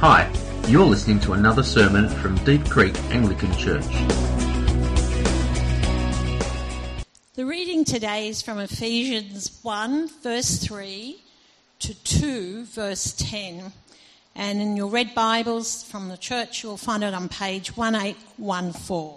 Hi, you're listening to another sermon from Deep Creek Anglican Church. The reading today is from Ephesians 1 verse 3 to 2 verse 10. And in your red Bibles from the church, you'll find it on page 1814.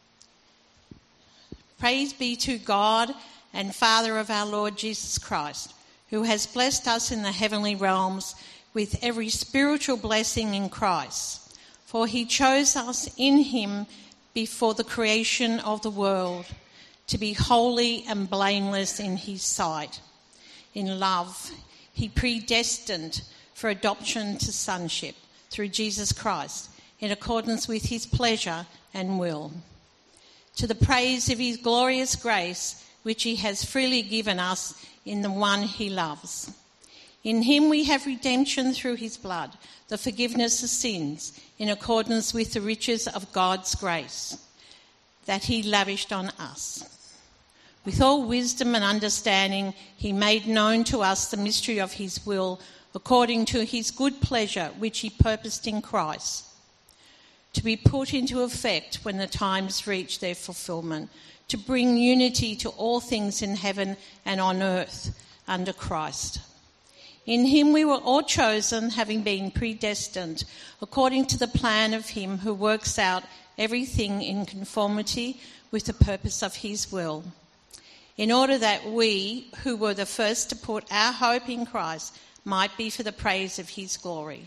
Praise be to God and Father of our Lord Jesus Christ, who has blessed us in the heavenly realms with every spiritual blessing in Christ. For he chose us in him before the creation of the world to be holy and blameless in his sight. In love, he predestined for adoption to sonship through Jesus Christ, in accordance with his pleasure and will, to the praise of his glorious grace, which he has freely given us in the one he loves. In him we have redemption through his blood, the forgiveness of sins, in accordance with the riches of God's grace that he lavished on us. With all wisdom and understanding, he made known to us the mystery of his will, according to his good pleasure, which he purposed in Christ, to be put into effect when the times reach their fulfillment, to bring unity to all things in heaven and on earth under Christ. In him we were all chosen, having been predestined, according to the plan of him who works out everything in conformity with the purpose of his will, in order that we, who were the first to put our hope in Christ, might be for the praise of his glory.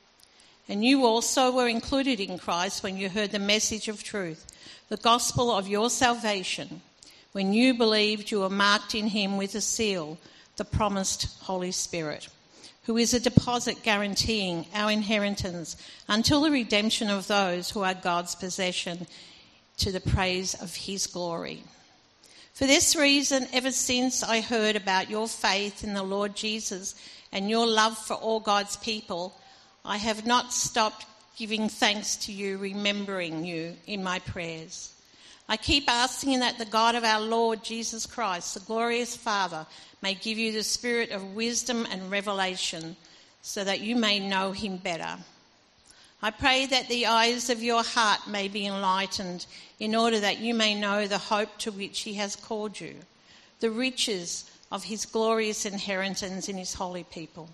And you also were included in Christ when you heard the message of truth, the gospel of your salvation. When you believed, you were marked in him with a seal, the promised Holy Spirit, who is a deposit guaranteeing our inheritance until the redemption of those who are God's possession, to the praise of his glory. For this reason, ever since I heard about your faith in the Lord Jesus and your love for all God's people, I have not stopped giving thanks to you, remembering you in my prayers. I keep asking that the God of our Lord Jesus Christ, the glorious Father, may give you the spirit of wisdom and revelation so that you may know him better. I pray that the eyes of your heart may be enlightened in order that you may know the hope to which he has called you, the riches of his glorious inheritance in his holy people,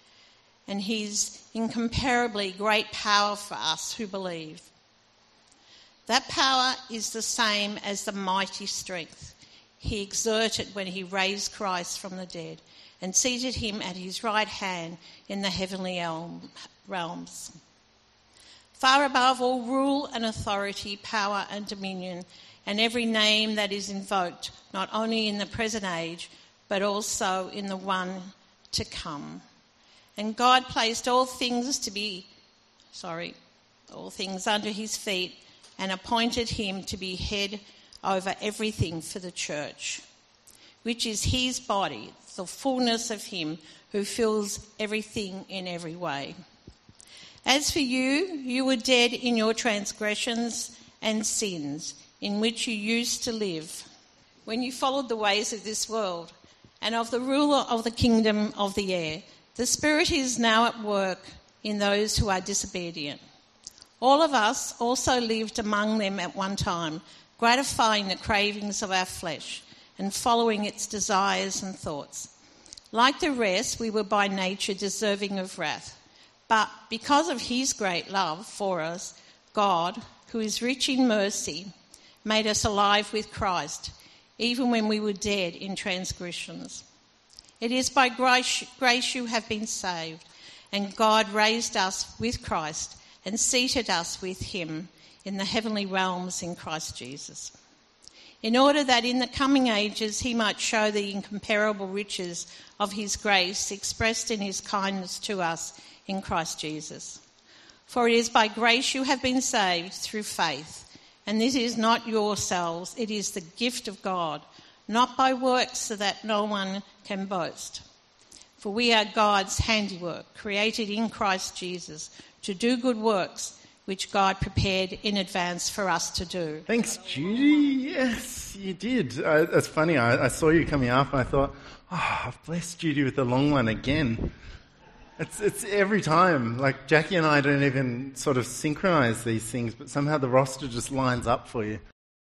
and his incomparably great power for us who believe. That power is the same as the mighty strength he exerted when he raised Christ from the dead and seated him at his right hand in the heavenly realms, far above all rule and authority, power and dominion, and every name that is invoked, not only in the present age, but also in the one to come. And God placed all things under his feet, and appointed him to be head over everything for the church, which is his body, the fullness of him who fills everything in every way. As for you, you were dead in your transgressions and sins, in which you used to live, when you followed the ways of this world and of the ruler of the kingdom of the air. The Spirit is now at work in those who are disobedient. All of us also lived among them at one time, gratifying the cravings of our flesh and following its desires and thoughts. Like the rest, we were by nature deserving of wrath. But because of his great love for us, God, who is rich in mercy, made us alive with Christ, even when we were dead in transgressions. It is by grace you have been saved, and God raised us with Christ and seated us with him in the heavenly realms in Christ Jesus, in order that in the coming ages he might show the incomparable riches of his grace expressed in his kindness to us in Christ Jesus. For it is by grace you have been saved through faith, and this is not yourselves, it is the gift of God, not by works, so that no one can boast. For we are God's handiwork, created in Christ Jesus, to do good works, which God prepared in advance for us to do. Thanks, Judy. Yes, you did. It's funny, I saw you coming up and I thought, I've blessed Judy with the long one again. It's every time. Like Jackie and I don't even sort of synchronize these things, but somehow the roster just lines up for you.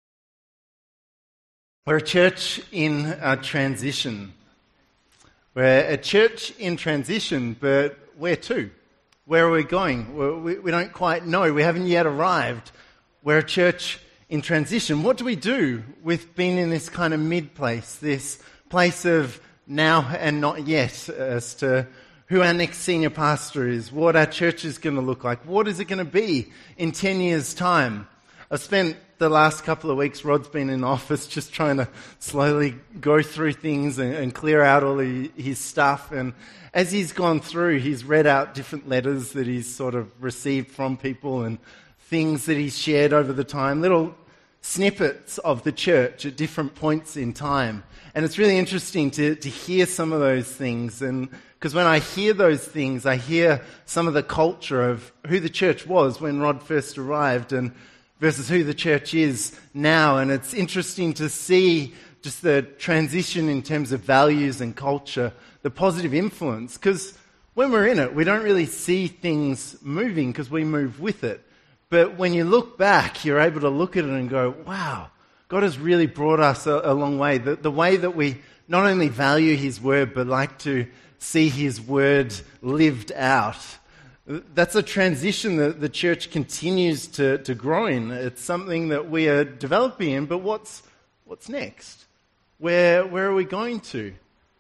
We're a church in a transition. We're a church in transition, but where to? Where are we going? We don't quite know. We haven't yet arrived. We're a church in transition. What do we do with being in this kind of mid-place, this place of now and not yet, as to who our next senior pastor is, what our church is going to look like, what is it going to be in 10 years' time? I've spent the last couple of weeks, Rod's been in the office just trying to slowly go through things and clear out all his stuff. And as he's gone through, he's read out different letters that he's sort of received from people and things that he's shared over the time, little snippets of the church at different points in time. And it's really interesting to hear some of those things. And because when I hear those things, I hear some of the culture of who the church was when Rod first arrived and versus who the church is now. And it's interesting to see just the transition in terms of values and culture, the positive influence. Because when we're in it, we don't really see things moving because we move with it. But when you look back, you're able to look at it and go, wow, God has really brought us a long way. The way that we not only value His Word, but like to see His Word lived out. That's a transition that the church continues to grow in. It's something that we are developing in, but what's next? Where are we going to?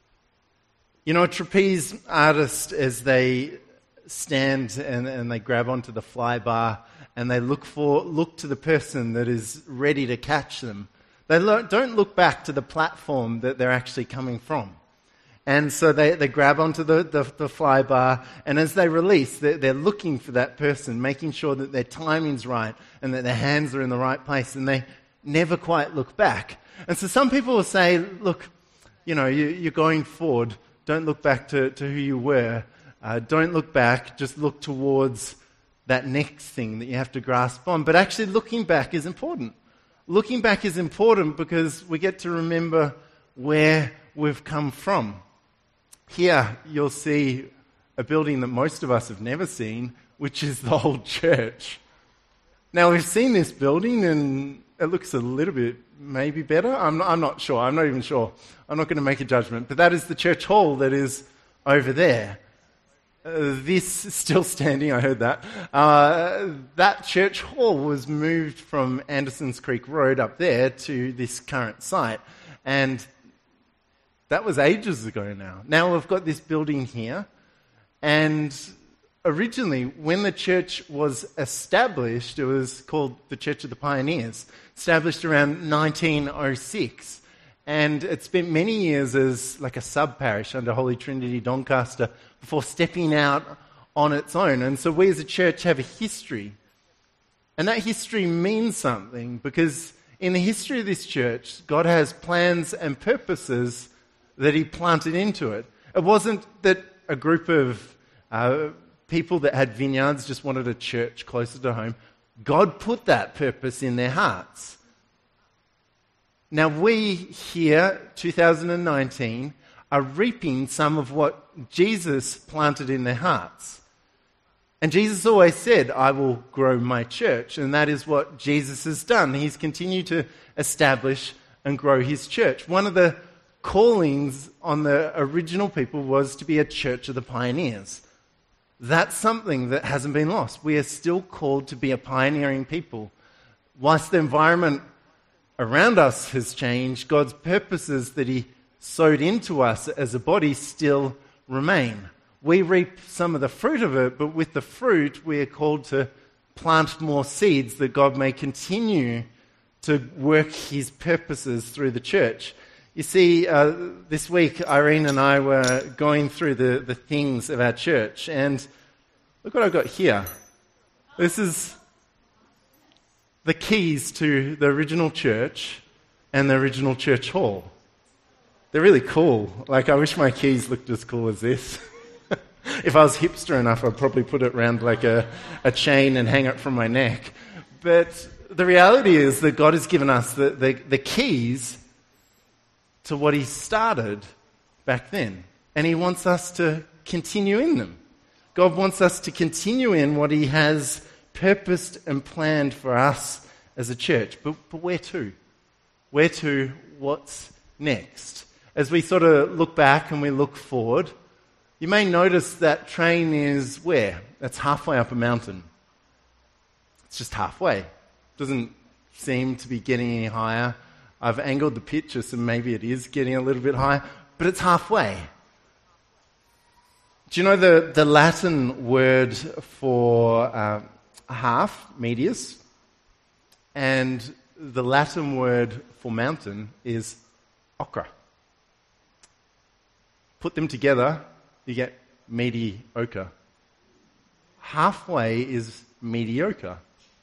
You know, a trapeze artist, as they stand and they grab onto the fly bar and they look to the person that is ready to catch them. They don't look back to the platform that they're actually coming from. And so they grab onto the fly bar, and as they release, they're looking for that person, making sure that their timing's right and that their hands are in the right place, and they never quite look back. And so some people will say, look, you know, you're going forward, don't look back to who you were. Don't look back, just look towards that next thing that you have to grasp on. But actually looking back is important. Looking back is important because we get to remember where we've come from. Here you'll see a building that most of us have never seen, which is the old church. Now we've seen this building and it looks a little bit maybe better. I'm not sure. I'm not even sure. I'm not going to make a judgment. But that is the church hall that is over there. This is still standing, I heard that. That church hall was moved from Andersons Creek Road up there to this current site. And that was ages ago now. Now we've got this building here. And originally, when the church was established, it was called the Church of the Pioneers, established around 1906. And it spent many years as like a sub-parish under Holy Trinity Doncaster before stepping out on its own. And so we as a church have a history. And that history means something because in the history of this church, God has plans and purposes that He planted into it. It wasn't that a group of people that had vineyards just wanted a church closer to home. God put that purpose in their hearts. Now we here, 2019, are reaping some of what Jesus planted in their hearts. And Jesus always said, I will grow my church. And that is what Jesus has done. He's continued to establish and grow His church. One of the callings on the original people was to be a church of the pioneers. That's something that hasn't been lost. We are still called to be a pioneering people. Whilst the environment around us has changed, God's purposes that He sowed into us as a body still remain. We reap some of the fruit of it, but with the fruit we are called to plant more seeds that God may continue to work His purposes through the church. You see, this week Irene and I were going through the things of our church, and look what I've got here. This is the keys to the original church and the original church hall. They're really cool. Like, I wish my keys looked as cool as this. If I was hipster enough, I'd probably put it around like a chain and hang it from my neck. But the reality is that God has given us the keys to what He started back then. And He wants us to continue in them. God wants us to continue in what he has purposed and planned for us as a church. But where to? Where to? What's next? As we sort of look back and we look forward, you may notice that train is where? That's halfway up a mountain. It's just halfway. Doesn't seem to be getting any higher. I've angled the picture so maybe it is getting a little bit higher, but it's halfway. Do you know the Latin word for half, medius, and the Latin word for mountain is ochra. Put them together, you get mediocre. Halfway is mediocre.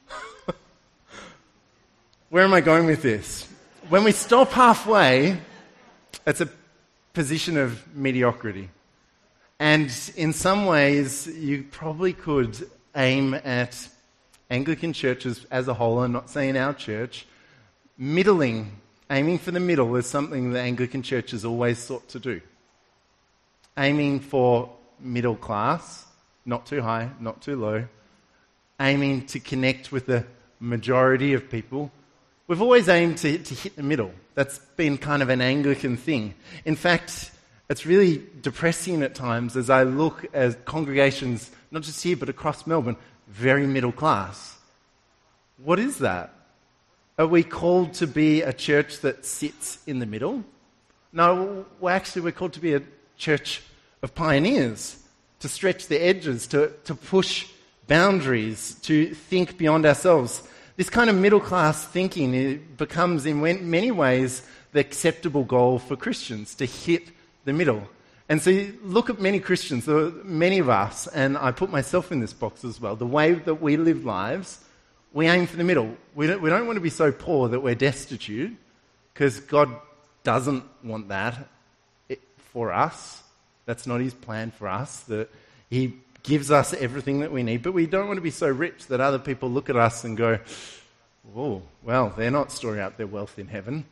Where am I going with this? When we stop halfway, it's a position of mediocrity. And in some ways, you probably could aim at Anglican churches as a whole, I'm not saying our church, middling, aiming for the middle is something the Anglican church has always sought to do. Aiming for middle class, not too high, not too low, aiming to connect with the majority of people. We've always aimed to hit the middle. That's been kind of an Anglican thing. In fact, it's really depressing at times as I look at congregations, not just here but across Melbourne, very middle class. What is that? Are we called to be a church that sits in the middle? No, we're called to be a church of pioneers, to stretch the edges, to push boundaries, to think beyond ourselves. This kind of middle-class thinking becomes, in many ways, the acceptable goal for Christians, to hit the middle. And so you look at many Christians, many of us, and I put myself in this box as well, the way that we live lives, we aim for the middle. We don't want to be so poor that we're destitute, because God doesn't want that for us. That's not his plan for us, that he gives us everything that we need. But we don't want to be so rich that other people look at us and go, oh, well, they're not storing up their wealth in heaven.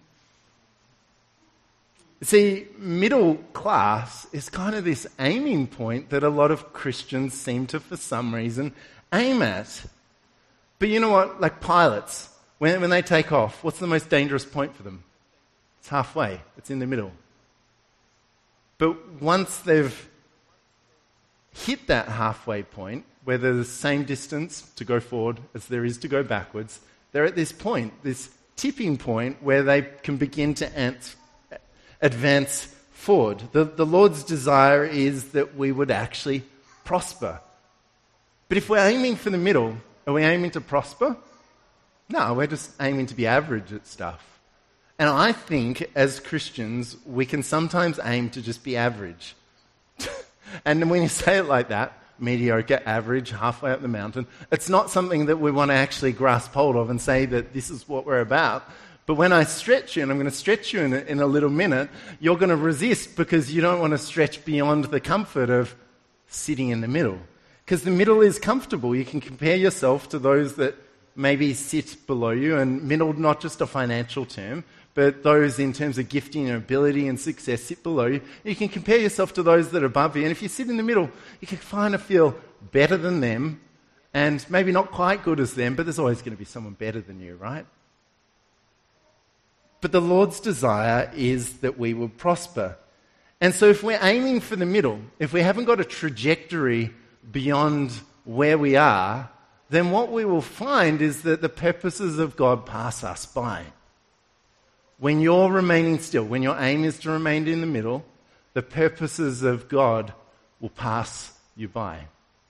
See, middle class is kind of this aiming point that a lot of Christians seem to, for some reason, aim at. But you know what? Like pilots, when they take off, what's the most dangerous point for them? It's halfway. It's in the middle. But once they've hit that halfway point, where there's the same distance to go forward as there is to go backwards, they're at this point, this tipping point, where they can begin to advance forward. The Lord's desire is that we would actually prosper. But if we're aiming for the middle, are we aiming to prosper? No, we're just aiming to be average at stuff. And I think, as Christians, we can sometimes aim to just be average. And when you say it like that, mediocre, average, halfway up the mountain, it's not something that we want to actually grasp hold of and say that this is what we're about. But when I stretch you, and I'm going to stretch you in a little minute, you're going to resist because you don't want to stretch beyond the comfort of sitting in the middle. Because the middle is comfortable. You can compare yourself to those that maybe sit below you, and middle, not just a financial term, but those in terms of gifting and ability and success sit below you. You can compare yourself to those that are above you. And if you sit in the middle, you can kind of feel better than them and maybe not quite good as them, but there's always going to be someone better than you, right? But the Lord's desire is that we will prosper. And so if we're aiming for the middle, if we haven't got a trajectory beyond where we are, then what we will find is that the purposes of God pass us by. When you're remaining still, when your aim is to remain in the middle, the purposes of God will pass you by.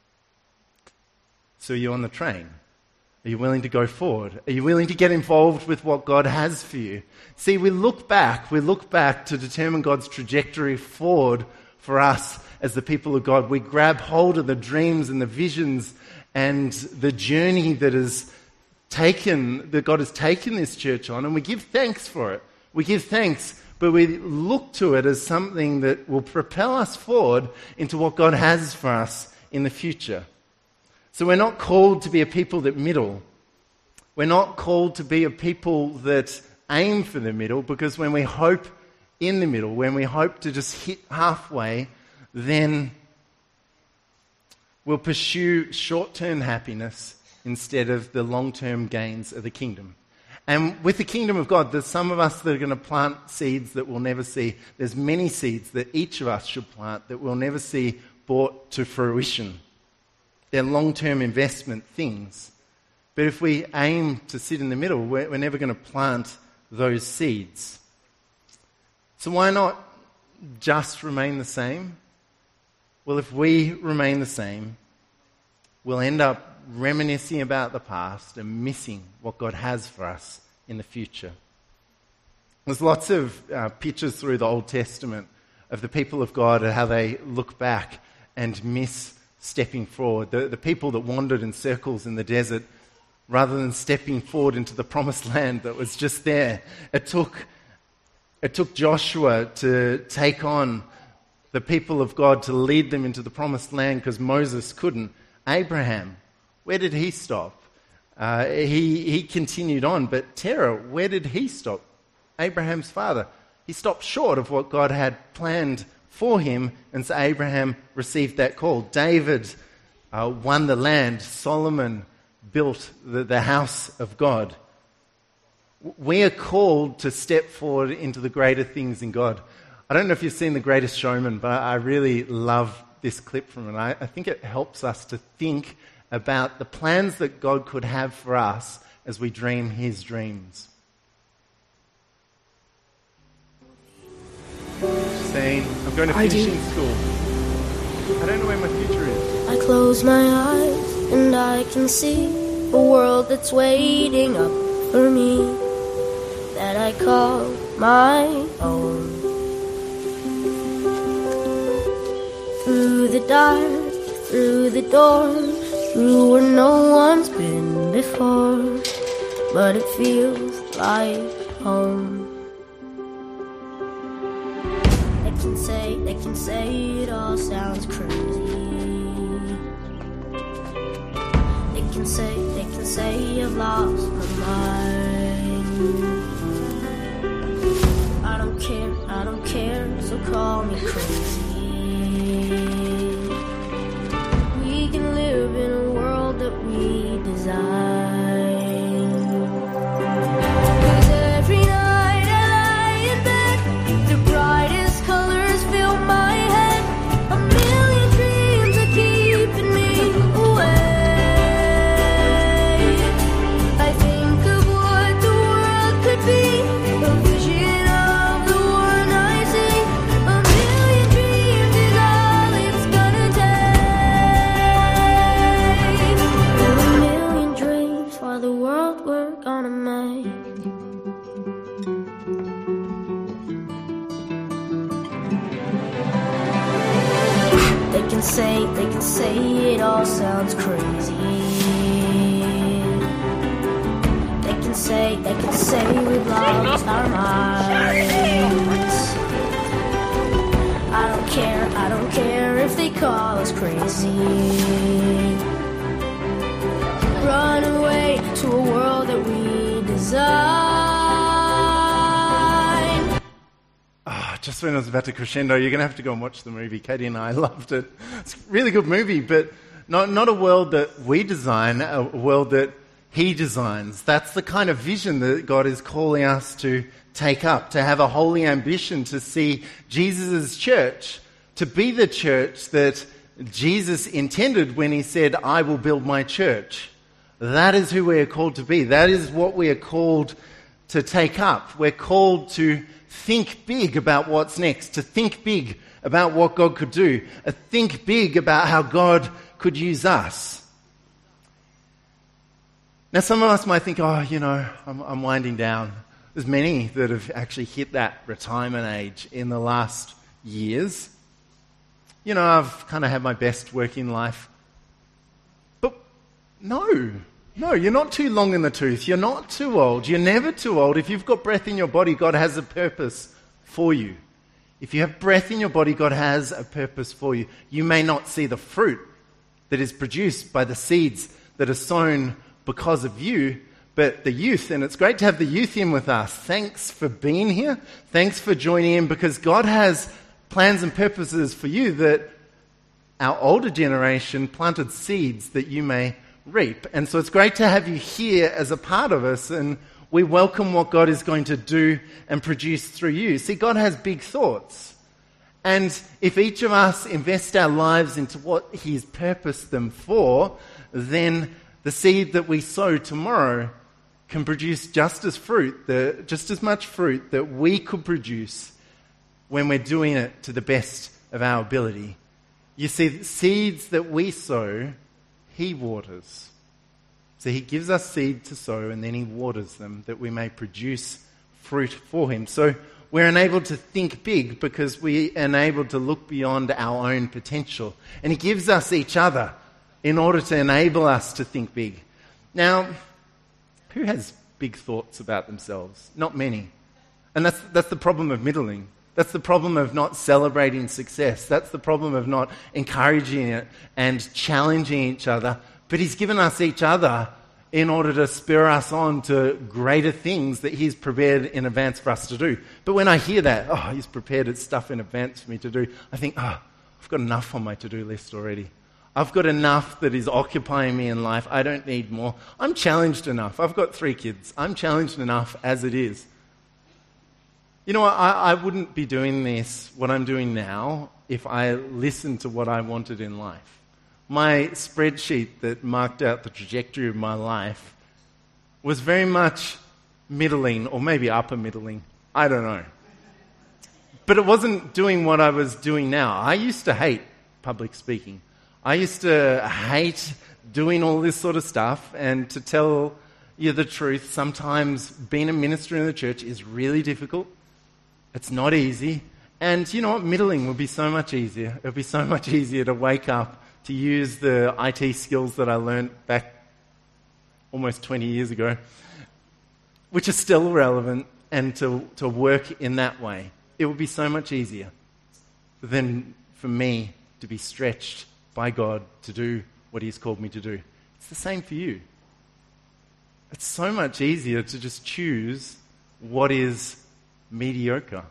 So you're on the train. Are you willing to go forward? Are you willing to get involved with what God has for you? See, we look back to determine God's trajectory forward for us as the people of God. We grab hold of the dreams and the visions and the journey that God has taken this church on, and we give thanks for it. We give thanks, but we look to it as something that will propel us forward into what God has for us in the future. So we're not called to be a people that middle. We're not called to be a people that aim for the middle, because when we hope in the middle, when we hope to just hit halfway, then will pursue short-term happiness instead of the long-term gains of the kingdom. And with the kingdom of God, there's some of us that are going to plant seeds that we'll never see. There's many seeds that each of us should plant that we'll never see brought to fruition. They're long-term investment things. But if we aim to sit in the middle, we're never going to plant those seeds. So why not just remain the same? Well, if we remain the same, we'll end up reminiscing about the past and missing what God has for us in the future. There's lots of pictures through the Old Testament of the people of God and how they look back and miss stepping forward. The people that wandered in circles in the desert rather than stepping forward into the promised land that was just there. It took Joshua to take on the people of God to lead them into the promised land because Moses couldn't. Abraham, where did he stop? He continued on, but Terah, where did he stop? Abraham's father. He stopped short of what God had planned for him, and so Abraham received that call. David won the land. Solomon built the house of God. We are called to step forward into the greater things in God. I don't know if you've seen The Greatest Showman, but I really love this clip from it. I think it helps us to think about the plans that God could have for us as we dream his dreams. Saying, I'm going to finish in school. I don't know where my future is. I close my eyes and I can see a world that's waiting up for me, that I call my own. Through the dark, through the door, through where no one's been before, but it feels like home. They can say it all sounds crazy. They can say I've lost my mind. I don't care, so call me crazy. We can live in a world that we design. 'Cause every night I lie in bed, the brightest colors fill my head. A million dreams are keeping me away. I think of what the world could be, a vision of the one I see. A million dreams is all it's gonna take. A million dreams for the world we're gonna make. They can say it all sounds crazy. They can say we've lost our minds. I don't care if they call us crazy. Run away to a world that we design. Just when I was about to crescendo, you're going to have to go and watch the movie. Katie and I loved it. It's a really good movie, but not a world that we design, a world that he designs. That's the kind of vision that God is calling us to take up, to have a holy ambition to see Jesus' church, to be the church that Jesus intended when he said, I will build my church. That is who we are called to be. That is what we are called to take up. We're called to think big about what's next, to think big about what God could do, think big about how God could use us. Now, some of us might think, I'm winding down. There's many that have actually hit that retirement age in the last years. I've kind of had my best working life. But no, you're not too long in the tooth. You're not too old. You're never too old. If you've got breath in your body, God has a purpose for you. If you have breath in your body, God has a purpose for you. You may not see the fruit that is produced by the seeds that are sown because of you, but the youth, and it's great to have the youth in with us. Thanks for being here. Thanks for joining in, because God has plans and purposes for you that our older generation planted seeds that you may reap. And so it's great to have you here as a part of us, and we welcome what God is going to do and produce through you. See, God has big thoughts. And if each of us invest our lives into what He's purposed them for, then the seed that we sow tomorrow can produce just as much fruit that we could produce when we're doing it to the best of our ability. You see, the seeds that we sow, He waters. So He gives us seed to sow, and then He waters them that we may produce fruit for Him. So we're enabled to think big because we are enabled to look beyond our own potential. And He gives us each other in order to enable us to think big. Now, who has big thoughts about themselves? Not many. And that's the problem of middling. That's the problem of not celebrating success. That's the problem of not encouraging it and challenging each other. But He's given us each other in order to spur us on to greater things that He's prepared in advance for us to do. But when I hear that, He's prepared stuff in advance for me to do, I think, I've got enough on my to-do list already. I've got enough that is occupying me in life. I don't need more. I'm challenged enough. I've got 3 kids. I'm challenged enough as it is. You know, I wouldn't be doing this, what I'm doing now, if I listened to what I wanted in life. My spreadsheet that marked out the trajectory of my life was very much middling, or maybe upper middling. I don't know. But it wasn't doing what I was doing now. I used to hate public speaking. I used to hate doing all this sort of stuff, and to tell you the truth, sometimes being a minister in the church is really difficult. It's not easy. And you know what? Middling would be so much easier. It would be so much easier to wake up, to use the IT skills that I learned back almost 20 years ago, which are still relevant, and to work in that way. It would be so much easier than for me to be stretched by God to do what He's called me to do. It's the same for you. It's so much easier to just choose what is mediocre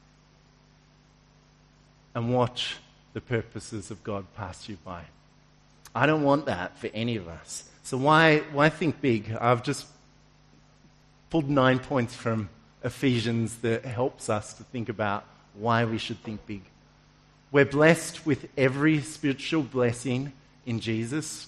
and watch the purposes of God pass you by. I don't want that for any of us. So why think big? I've just pulled 9 points from Ephesians that helps us to think about why we should think big. We're blessed with every spiritual blessing in Jesus.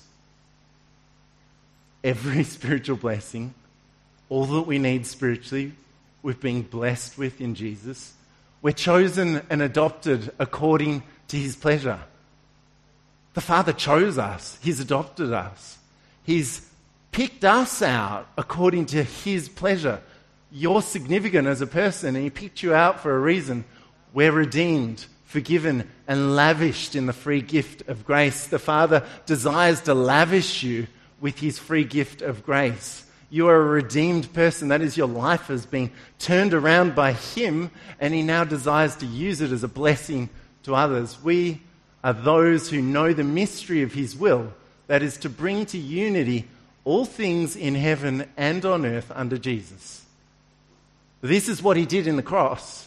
Every spiritual blessing. All that we need spiritually, we've been blessed with in Jesus. We're chosen and adopted according to His pleasure. The Father chose us. He's adopted us. He's picked us out according to His pleasure. You're significant as a person, and He picked you out for a reason. We're redeemed, forgiven, and lavished in the free gift of grace. The Father desires to lavish you with His free gift of grace. You are a redeemed person. That is, your life has been turned around by Him, and He now desires to use it as a blessing to others. We are those who know the mystery of His will, that is, to bring to unity all things in heaven and on earth under Jesus. This is what He did in the cross.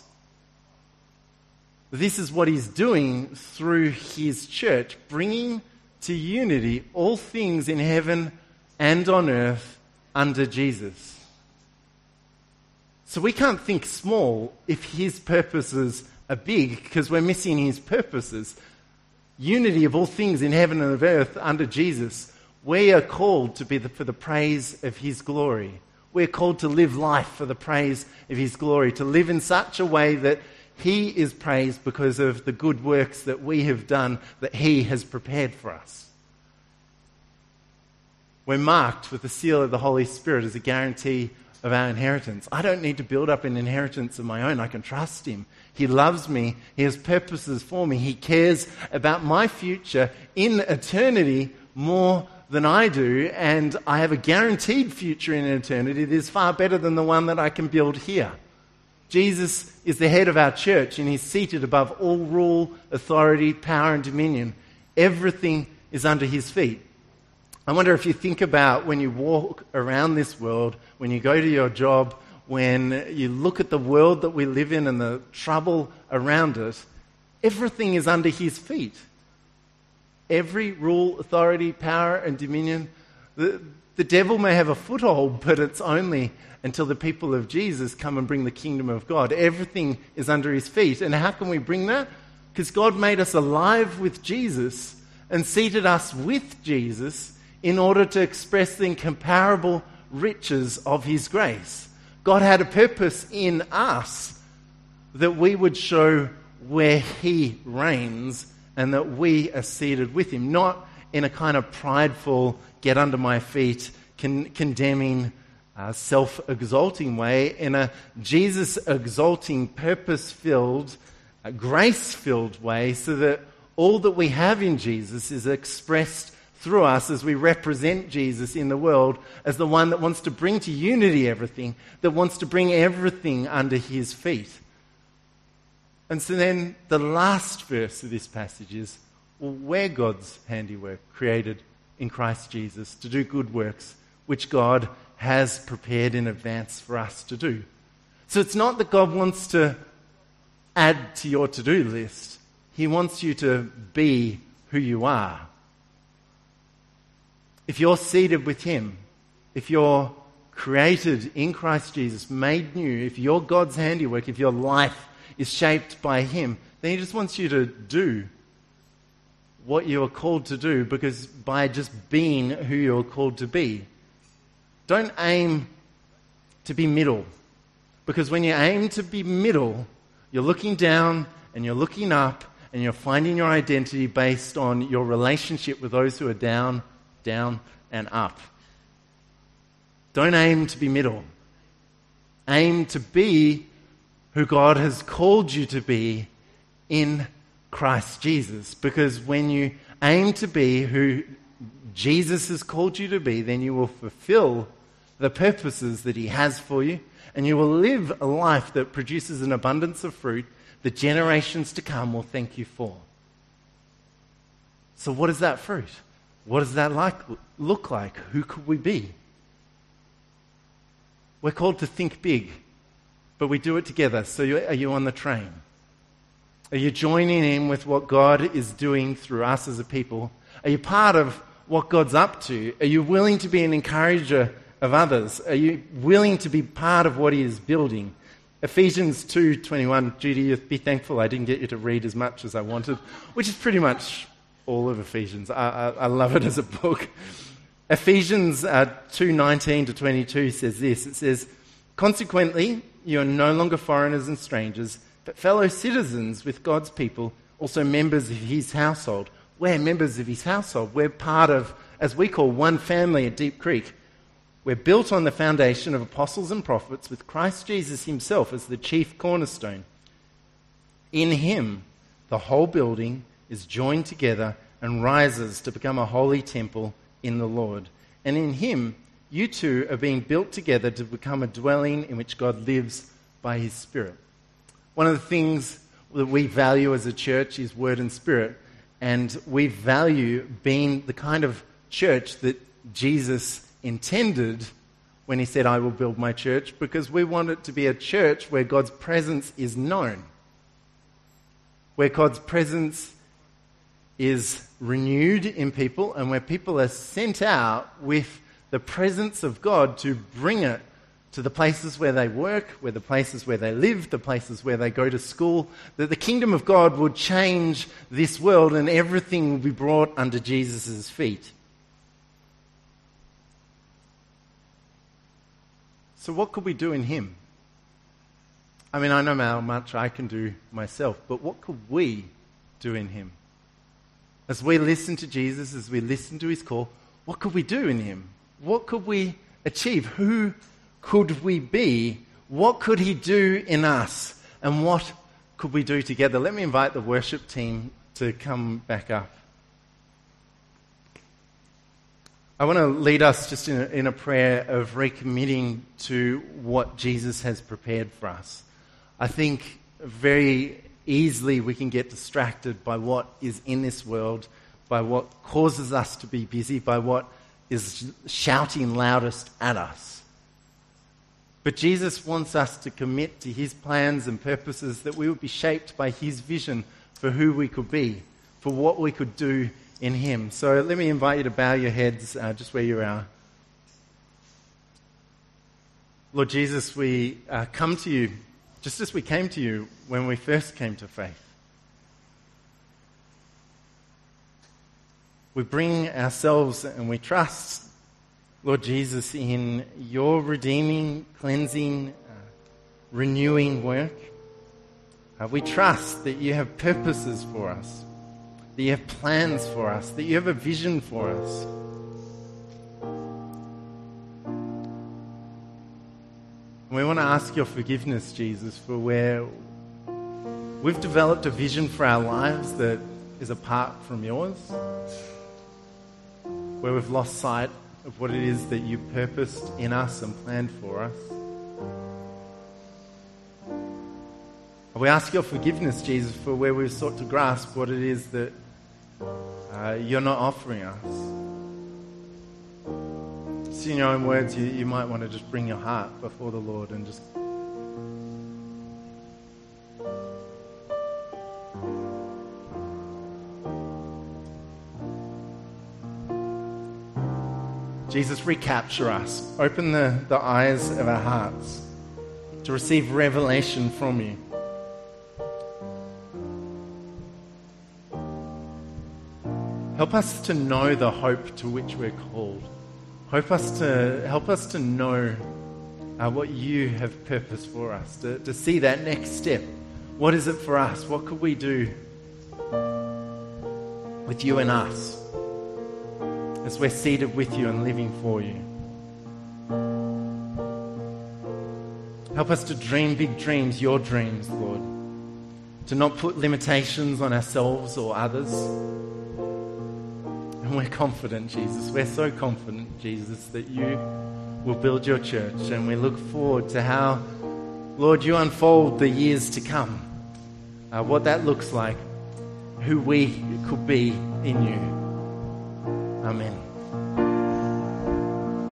This is what He's doing through His church, bringing to unity all things in heaven and on earth under Jesus. So we can't think small if His purposes are big, because we're missing His purposes. Unity of all things in heaven and of earth under Jesus. We are called to be for the praise of His glory. We're called to live life for the praise of His glory, to live in such a way that He is praised because of the good works that we have done, that He has prepared for us. We're marked with the seal of the Holy Spirit as a guarantee of our inheritance. I don't need to build up an inheritance of my own. I can trust Him. He loves me. He has purposes for me. He cares about my future in eternity more than I do, and I have a guaranteed future in eternity that is far better than the one that I can build here. Jesus is the head of our church, and He's seated above all rule, authority, power, and dominion. Everything is under His feet. I wonder if you think about when you walk around this world, when you go to your job, when you look at the world that we live in and the trouble around it, everything is under His feet. Every rule, authority, power, and dominion, the devil may have a foothold, but it's only until the people of Jesus come and bring the kingdom of God. Everything is under his feet. And how can we bring that? Because God made us alive with Jesus and seated us with Jesus in order to express the incomparable riches of his grace. God had a purpose in us that we would show where he reigns and that we are seated with him, not in a kind of prideful, get under my feet, condemning, self-exalting way, in a Jesus-exalting, purpose-filled, grace-filled way, so that all that we have in Jesus is expressed through us as we represent Jesus in the world as the one that wants to bring to unity everything, that wants to bring everything under his feet. And so then the last verse of this passage is, well, we're God's handiwork, created in Christ Jesus to do good works, which God has prepared in advance for us to do. So it's not that God wants to add to your to-do list. He wants you to be who you are. If you're seated with him, if you're created in Christ Jesus, made new, if you're God's handiwork, if your life is shaped by him, then he just wants you to do what you are called to do, because by just being who you're called to be. Don't aim to be middle, because when you aim to be middle, you're looking down and you're looking up and you're finding your identity based on your relationship with those who are down, and up. Don't aim to be middle. Aim to be who God has called you to be in Christ Jesus. Because when you aim to be who Jesus has called you to be, then you will fulfill the purposes that he has for you, and you will live a life that produces an abundance of fruit that generations to come will thank you for. So what is that fruit? What does that look like? Who could we be? We're called to think big, but we do it together. So are you on the train? Are you joining in with what God is doing through us as a people? Are you part of what God's up to? Are you willing to be an encourager of others? Are you willing to be part of what he is building? Ephesians 2:21, Judy, be thankful I didn't get you to read as much as I wanted, which is pretty much all of Ephesians. I love it as a book. Ephesians 2:19 to 22 says this. It says, consequently, you are no longer foreigners and strangers, but fellow citizens with God's people, also members of his household. We're members of his household. We're part of, as we call, one family at Deep Creek. We're built on the foundation of apostles and prophets, with Christ Jesus himself as the chief cornerstone. In him, the whole building is joined together and rises to become a holy temple in the Lord. And in him, you two are being built together to become a dwelling in which God lives by his Spirit. One of the things that we value as a church is word and spirit. And we value being the kind of church that Jesus intended when he said, I will build my church, because we want it to be a church where God's presence is known, where God's presence is renewed in people, and where people are sent out with the presence of God to bring it to the places where they work, where the places where they live, the places where they go to school, that the kingdom of God will change this world and everything will be brought under Jesus' feet. So what could we do in him? I mean, I know how much I can do myself, but what could we do in him? As we listen to Jesus, as we listen to his call, what could we do in him? What could we achieve? Who could we be? What could he do in us? And what could we do together? Let me invite the worship team to come back up. I want to lead us just in a prayer of recommitting to what Jesus has prepared for us. I think very easily we can get distracted by what is in this world, by what causes us to be busy, by what is shouting loudest at us. But Jesus wants us to commit to his plans and purposes, that we would be shaped by his vision for who we could be, for what we could do in him. So let me invite you to bow your heads just where you are. Lord Jesus, we come to you just as we came to you when we first came to faith. We bring ourselves and we trust, Lord Jesus, in your redeeming, cleansing, renewing work. We trust that you have purposes for us, that you have plans for us, that you have a vision for us. And we want to ask your forgiveness, Jesus, for where we've developed a vision for our lives that is apart from yours, where we've lost sight of what it is that you purposed in us and planned for us. We ask your forgiveness, Jesus, for where we've sought to grasp what it is that you're not offering us. So in your own words, you might want to just bring your heart before the Lord and just Jesus, recapture us. Open the eyes of our hearts to receive revelation from you. Help us to know the hope to which we're called. Help us to know what you have purposed for us, to see that next step. What is it for us? What could we do with you and us as we're seated with you and living for you? Help us to dream big dreams, your dreams, Lord. To not put limitations on ourselves or others. And we're confident, Jesus. We're so confident, Jesus, that you will build your church. And we look forward to how, Lord, you unfold the years to come. What that looks like. Who we could be in you. Amen.